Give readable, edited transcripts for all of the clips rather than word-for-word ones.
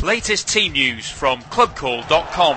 Latest team news from clubcall.com.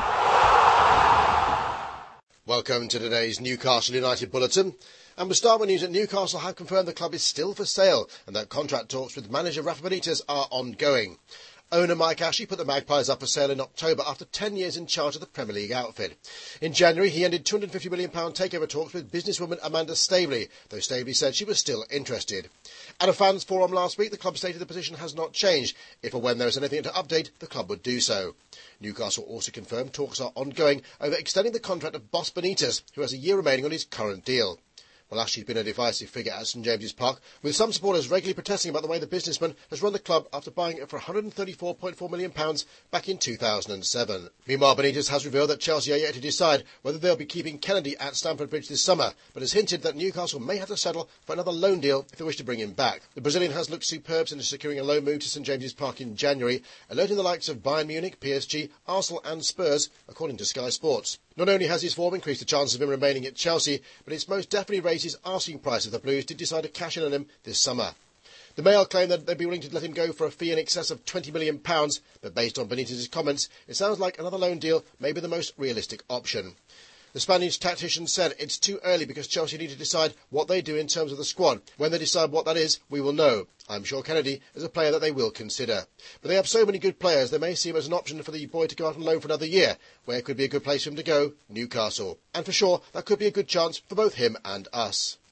Welcome to today's Newcastle United Bulletin. And we'll start with news that Newcastle have confirmed the club is still for sale and that contract talks with manager Rafa Benitez are ongoing. Owner Mike Ashley put the Magpies up for sale in October after 10 years in charge of the Premier League outfit. In January, he ended £250 million takeover talks with businesswoman Amanda Staveley, though Staveley said she was still interested. At a fans forum last week, the club stated the position has not changed. If or when there is anything to update, the club would do so. Newcastle also confirmed talks are ongoing over extending the contract of Boss Benitez, who has a year remaining on his current deal. Well, Ashley's been a divisive figure at St James's Park, with some supporters regularly protesting about the way the businessman has run the club after buying it for £134.4 million back in 2007. Meanwhile, Benitez has revealed that Chelsea are yet to decide whether they'll be keeping Kennedy at Stamford Bridge this summer, but has hinted that Newcastle may have to settle for another loan deal if they wish to bring him back. The Brazilian has looked superb since securing a loan move to St James's Park in January, alerting the likes of Bayern Munich, PSG, Arsenal and Spurs, according to Sky Sports. Not only has his form increased the chances of him remaining at Chelsea, but it's most definitely raised his asking price if the Blues did decide to cash in on him this summer. The Mail claim that they'd be willing to let him go for a fee in excess of £20 million, but based on Benitez's comments, it sounds like another loan deal may be the most realistic option. The Spanish tactician said it's too early because Chelsea need to decide what they do in terms of the squad. When they decide what that is, we will know. I'm sure Kennedy is a player that they will consider. But they have so many good players, they may see him as an option for the boy to go out on loan for another year, where it could be a good place for him to go, Newcastle. And for sure, that could be a good chance for both him and us.